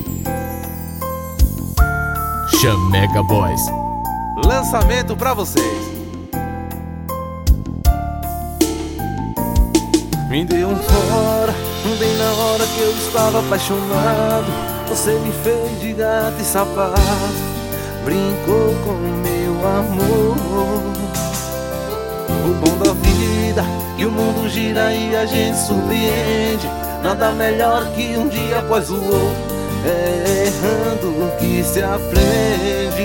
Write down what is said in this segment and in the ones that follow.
Chamega Boys. Lançamento pra vocês. Me deu um fora, bem na hora que eu estava apaixonado. Você me fez de gato e sapato, brincou com meu amor. O bom da vida, que o mundo gira e a gente surpreende. Nada melhor que um dia após o outro, é errando que se aprende.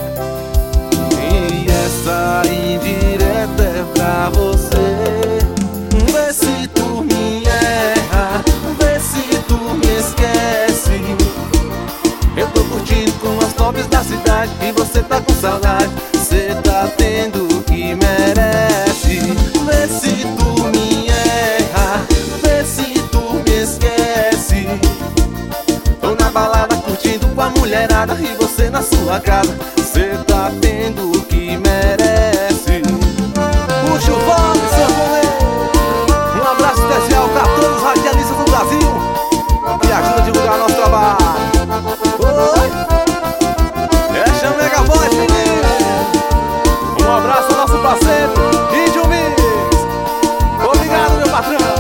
E essa indireta é pra você. Vê se tu me erra, vê se tu me esquece. Eu tô curtindo com as tops da cidade e você tá com saudade. Cê tá tendo o que merece. Vê se tu me erra, vê se tu me esquece. Tô na balada curtindo com a mulherada e você na sua casa. Cê tá tendo o que merece. Puxa o fone, sanfoneiro. Um abraço especial pra todos os radialistas do Brasil que ajudam a divulgar nosso trabalho. Oi! É Chamega Boys, menino. Um abraço ao nosso parceiro Vídeo Mix. Obrigado, meu patrão.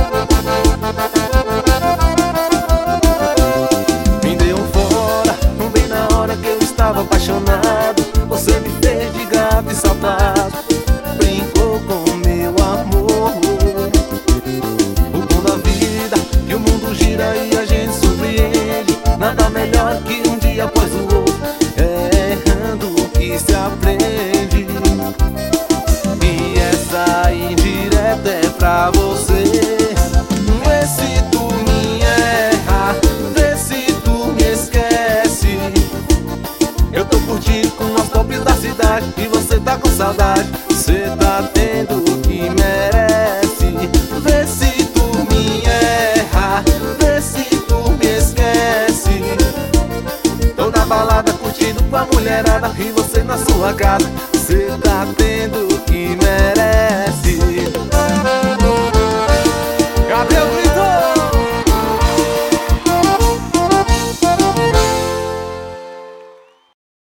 Me deu um fora, bem na hora que eu estava apaixonado. Você me fez de gato e sapato, brincou com meu amor. O bom da vida, que o mundo gira e a gente surpreende. Nada melhor que um dia após o outro, é errando que se aprende. E essa indireta é pra você. Vê se tu me erra, vê se tu me esquece. Eu tô curtindo com as tops da cidade e você tá com saudade. Cê tá tendo o que merece. Vê se tu me erra, vê se tu me esquece. Tô na balada curtindo com a mulherada e você na sua casa. Cê tá tendo o que merece.